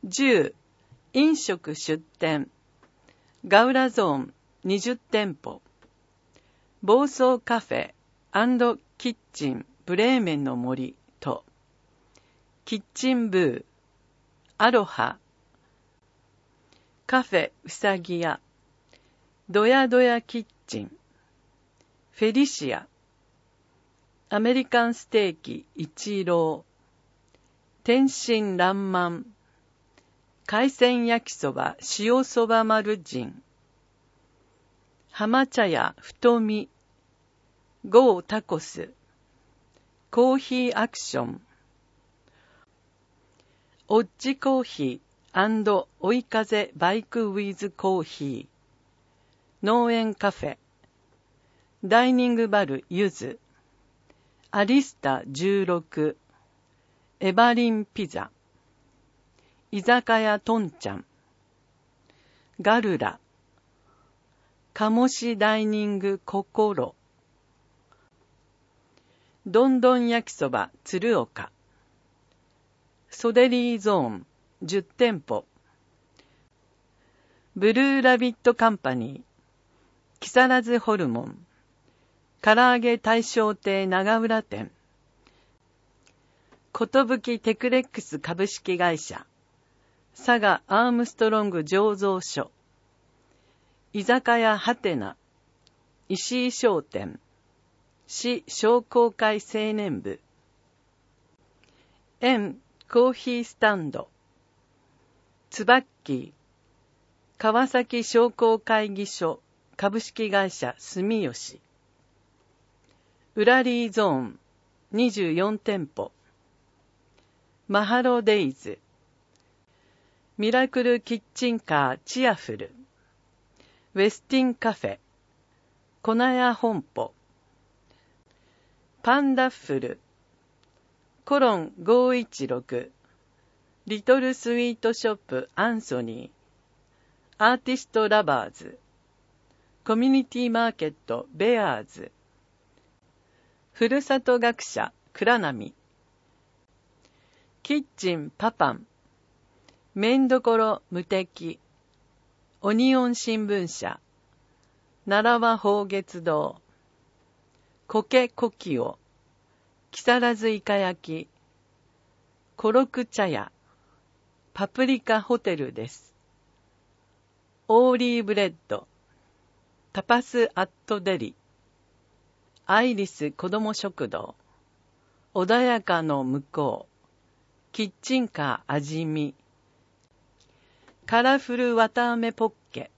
10、飲食出店。ガウラゾーン20店舗。房総カフェ&キッチンブレーメンの森と、キッチンブー、アロハ、カフェうさぎ屋、ドヤドヤキッチン、フェリシア、アメリカンステーキ一郎、天津らんまん、海鮮焼きそば塩そば丸人、浜茶屋太み、ゴータコス、コーヒーアクション、オッジコーヒー追い風バイクウィズコーヒー、農園カフェ、ダイニングバルゆず、アリスタ16、エバリンピザ、居酒屋トンちゃん、ガルラ、鴨しダイニング心、どんどん焼きそば鶴岡、ソデリーゾーン10店舗、ブルーラビットカンパニー、木更津ホルモン、唐揚げ大正亭長浦店、ことぶきテクレックス株式会社、佐賀アームストロング醸造所、居酒屋はてな、石井商店、市商工会青年部、円コーヒースタンド、つばっきー、川崎商工会議所株式会社住吉、ウラリーゾーン24店舗、マハロデイズ、ミラクルキッチンカーチアフル、ウェスティンカフェ、粉屋本舗、パンダッフル、コロン516、リトルスイートショップアンソニー、アーティストラバーズ、コミュニティマーケットベアーズ、ふるさと学者倉波、キッチンパパン、麺どころ無敵、オニオン新聞社、奈良和宝月堂、苔古希を、木更津イカ焼き、コロク茶屋、パプリカホテルです。オーリーブレッド、タパスアットデリ、アイリス子ども食堂、穏やかの向こう、キッチンカー味見、カラフルわたあめポッケ、